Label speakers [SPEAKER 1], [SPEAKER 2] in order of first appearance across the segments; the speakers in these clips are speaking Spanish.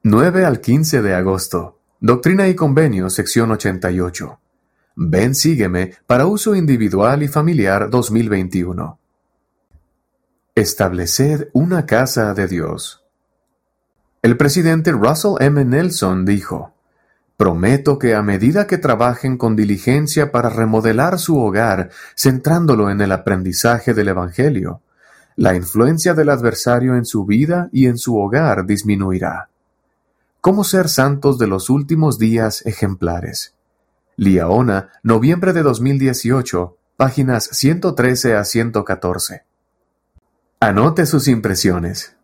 [SPEAKER 1] 9 al 15 de agosto. Doctrina y Convenios, sección 88. Ven, sígueme para uso individual y familiar 2021. Estableced una casa de Dios. El presidente Russell M. Nelson dijo: prometo que a medida que trabajen con diligencia para remodelar su hogar, centrándolo en el aprendizaje del Evangelio, la influencia del adversario en su vida y en su hogar disminuirá. ¿Cómo ser santos de los últimos días ejemplares? Liaona, noviembre de 2018, páginas 113 a 114. Anote sus impresiones.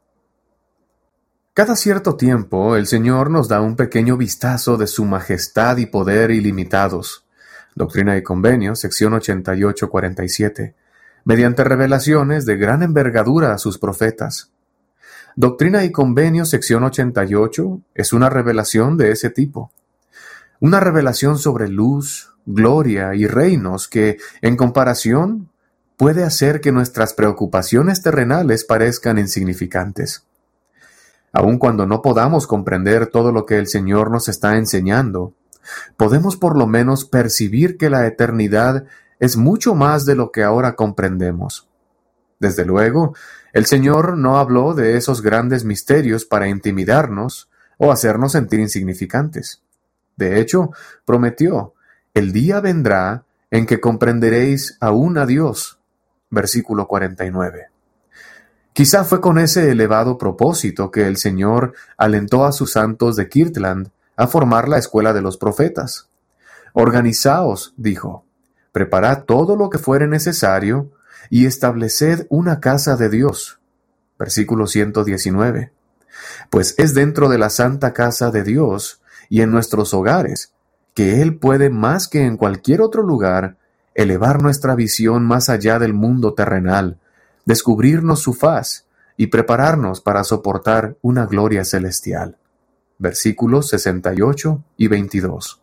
[SPEAKER 1] Cada cierto tiempo, el Señor nos da un pequeño vistazo de su majestad y poder ilimitados. Doctrina y Convenios, sección 88-47, mediante revelaciones de gran envergadura a sus profetas. Doctrina y Convenios, sección 88, es una revelación de ese tipo. Una revelación sobre luz, gloria y reinos que, en comparación, puede hacer que nuestras preocupaciones terrenales parezcan insignificantes. Aun cuando no podamos comprender todo lo que el Señor nos está enseñando, podemos por lo menos percibir que la eternidad es mucho más de lo que ahora comprendemos. Desde luego, el Señor no habló de esos grandes misterios para intimidarnos o hacernos sentir insignificantes. De hecho, prometió: el día vendrá en que comprenderéis aún a Dios. Versículo 49. Quizá fue con ese elevado propósito que el Señor alentó a sus santos de Kirtland a formar la escuela de los profetas. Organizaos, dijo, preparad todo lo que fuere necesario y estableced una casa de Dios. Versículo 119. Pues es dentro de la santa casa de Dios y en nuestros hogares que Él puede, más que en cualquier otro lugar, elevar nuestra visión más allá del mundo terrenal, descubrirnos su faz y prepararnos para soportar una gloria celestial. Versículos 68 y 22.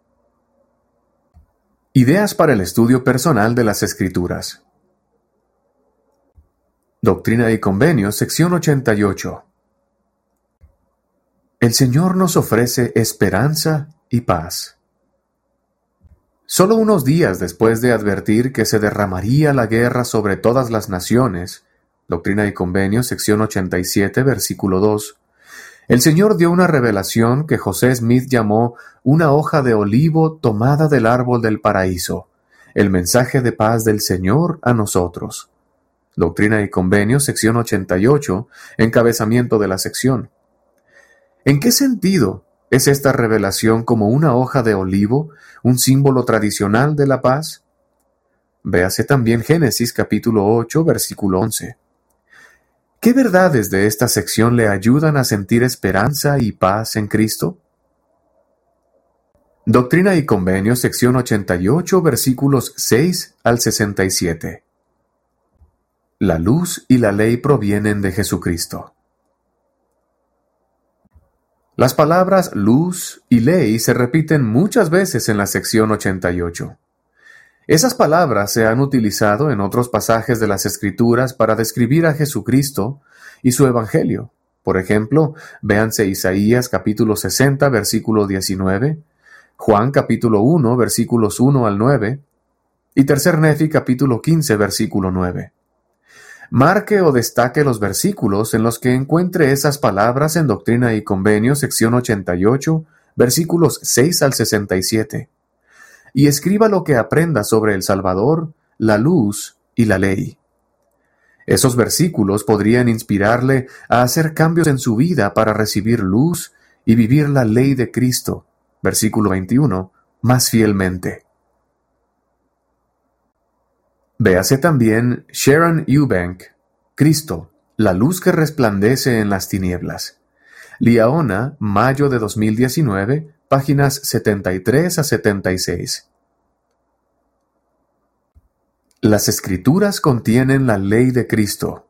[SPEAKER 1] Ideas para el estudio personal de las Escrituras. Doctrina y Convenios, sección 88. El Señor nos ofrece esperanza y paz. Solo unos días después de advertir que se derramaría la guerra sobre todas las naciones, Doctrina y Convenios, sección 87, versículo 2, el Señor dio una revelación que José Smith llamó una hoja de olivo tomada del árbol del paraíso, el mensaje de paz del Señor a nosotros. Doctrina y Convenios, sección 88, encabezamiento de la sección. ¿En qué sentido es esta revelación como una hoja de olivo, un símbolo tradicional de la paz? Véase también Génesis capítulo 8, versículo 11. ¿Qué verdades de esta sección le ayudan a sentir esperanza y paz en Cristo? Doctrina y Convenios, sección 88, versículos 6 al 67. La luz y la ley provienen de Jesucristo. Las palabras luz y ley se repiten muchas veces en la sección 88. Esas palabras se han utilizado en otros pasajes de las Escrituras para describir a Jesucristo y su Evangelio. Por ejemplo, véanse Isaías capítulo 60, versículo 19, Juan capítulo 1, versículos 1 al 9, y Tercer Nefi capítulo 15, versículo 9. Marque o destaque los versículos en los que encuentre esas palabras en Doctrina y Convenios, sección 88, versículos 6 al 67. Y escriba lo que aprenda sobre el Salvador, la luz y la ley. Esos versículos podrían inspirarle a hacer cambios en su vida para recibir luz y vivir la ley de Cristo, versículo 21, más fielmente. Véase también Sharon Eubank, Cristo, la luz que resplandece en las tinieblas. Liaona, mayo de 2019, páginas 73 a 76. Las Escrituras contienen la ley de Cristo.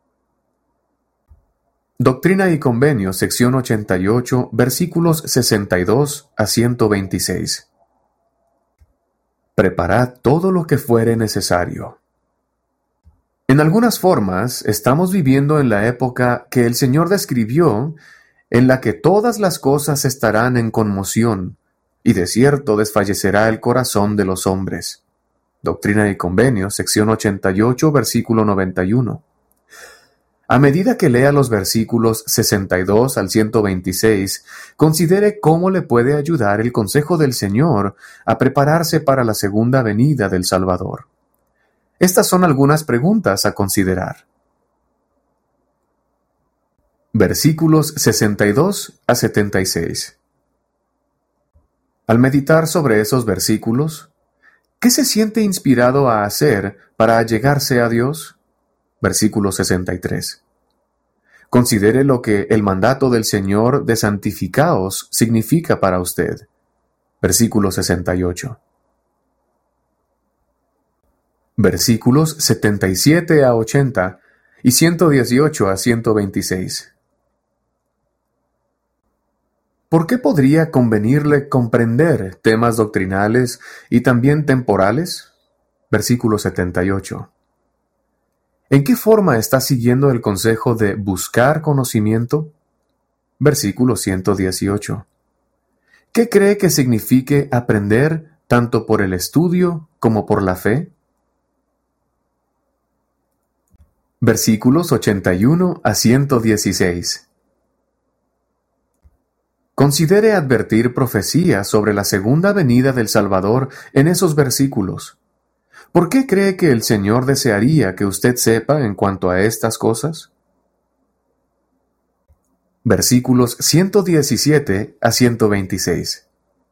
[SPEAKER 1] Doctrina y Convenios, sección 88, versículos 62 a 126. Preparad todo lo que fuere necesario. En algunas formas, estamos viviendo en la época que el Señor describió en la que todas las cosas estarán en conmoción, y de cierto desfallecerá el corazón de los hombres. Doctrina y Convenios, sección 88, versículo 91. A medida que lea los versículos 62 al 126, considere cómo le puede ayudar el consejo del Señor a prepararse para la segunda venida del Salvador. Estas son algunas preguntas a considerar. Versículos 62 a 76. Al meditar sobre esos versículos, ¿qué se siente inspirado a hacer para allegarse a Dios? Versículo 63. Considere lo que el mandato del Señor de santificaos significa para usted. Versículo 68. Versículos 77 a 80 y 118 a 126. ¿Por qué podría convenirle comprender temas doctrinales y también temporales? Versículo 78. ¿En qué forma está siguiendo el consejo de buscar conocimiento? Versículo 118. ¿Qué cree que signifique aprender tanto por el estudio como por la fe? Versículos 81 a 116. Considere advertir profecías sobre la segunda venida del Salvador en esos versículos. ¿Por qué cree que el Señor desearía que usted sepa en cuanto a estas cosas? Versículos 117 a 126.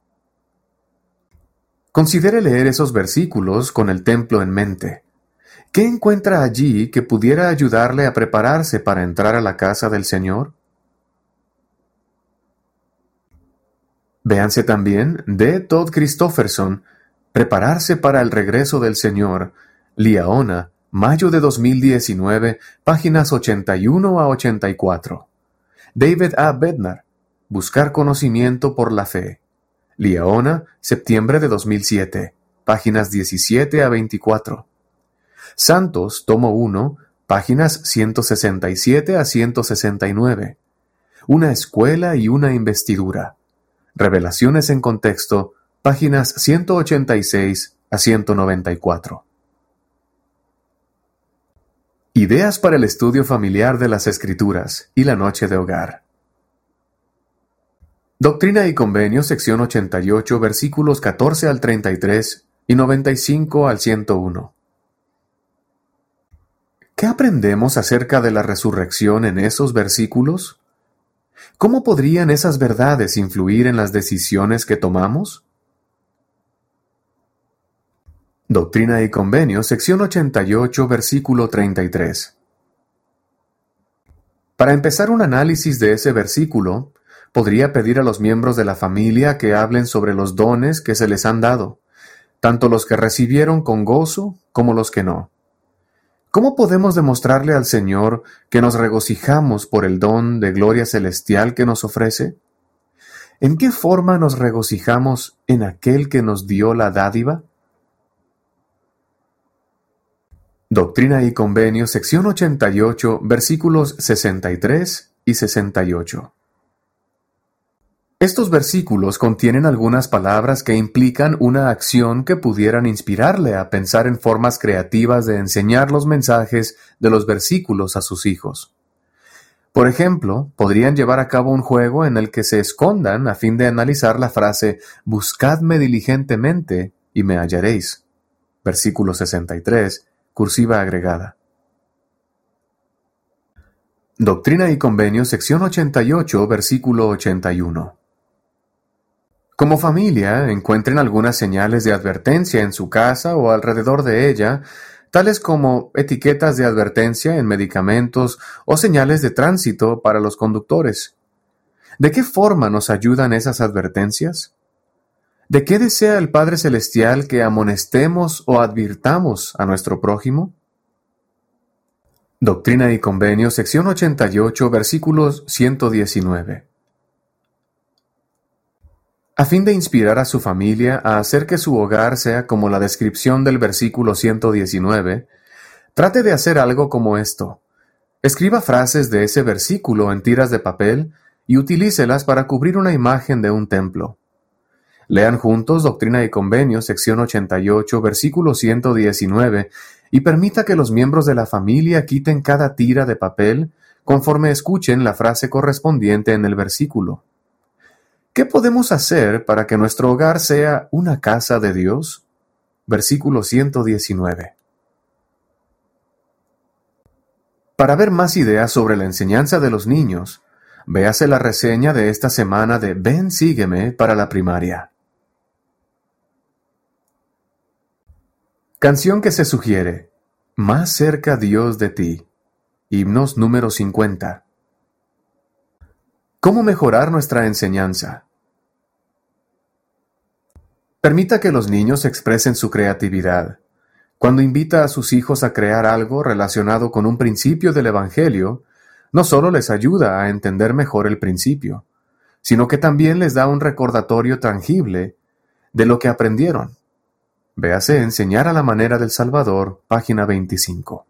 [SPEAKER 1] Considere leer esos versículos con el templo en mente. ¿Qué encuentra allí que pudiera ayudarle a prepararse para entrar a la casa del Señor? Véanse también de Todd Christofferson, Prepararse para el regreso del Señor, Liahona, mayo de 2019, páginas 81 a 84. David A. Bednar, Buscar conocimiento por la fe, Liahona, septiembre de 2007, páginas 17 a 24. Santos, tomo 1, páginas 167 a 169. Una escuela y una investidura. Revelaciones en contexto, páginas 186 a 194. Ideas para el estudio familiar de las Escrituras y la noche de hogar. Doctrina y Convenios, sección 88, versículos 14 al 33 y 95 al 101. ¿Qué aprendemos acerca de la resurrección en esos versículos? ¿Cómo podrían esas verdades influir en las decisiones que tomamos? Doctrina y Convenios, sección 88, versículo 33. Para empezar un análisis de ese versículo, podría pedir a los miembros de la familia que hablen sobre los dones que se les han dado, tanto los que recibieron con gozo como los que no. ¿Cómo podemos demostrarle al Señor que nos regocijamos por el don de gloria celestial que nos ofrece? ¿En qué forma nos regocijamos en aquel que nos dio la dádiva? Doctrina y Convenios, sección 88, versículos 63 y 68. Estos versículos contienen algunas palabras que implican una acción que pudieran inspirarle a pensar en formas creativas de enseñar los mensajes de los versículos a sus hijos. Por ejemplo, podrían llevar a cabo un juego en el que se escondan a fin de analizar la frase «Buscadme diligentemente y me hallaréis». Versículo 63, cursiva agregada. Doctrina y Convenios, sección 88, versículo 81. Como familia, encuentren algunas señales de advertencia en su casa o alrededor de ella, tales como etiquetas de advertencia en medicamentos o señales de tránsito para los conductores. ¿De qué forma nos ayudan esas advertencias? ¿De qué desea el Padre Celestial que amonestemos o advirtamos a nuestro prójimo? Doctrina y Convenios, sección 88, versículos 119. A fin de inspirar a su familia a hacer que su hogar sea como la descripción del versículo 119, trate de hacer algo como esto. Escriba frases de ese versículo en tiras de papel y utilícelas para cubrir una imagen de un templo. Lean juntos Doctrina y Convenios, sección 88, versículo 119, y permita que los miembros de la familia quiten cada tira de papel conforme escuchen la frase correspondiente en el versículo. ¿Qué podemos hacer para que nuestro hogar sea una casa de Dios? Versículo 119. Para ver más ideas sobre la enseñanza de los niños, véase la reseña de esta semana de Ven, sígueme para la primaria. Canción que se sugiere: Más cerca Dios de ti. Himnos número 50. ¿Cómo mejorar nuestra enseñanza? Permita que los niños expresen su creatividad. Cuando invita a sus hijos a crear algo relacionado con un principio del Evangelio, no solo les ayuda a entender mejor el principio, sino que también les da un recordatorio tangible de lo que aprendieron. Véase Enseñar a la manera del Salvador, página 25.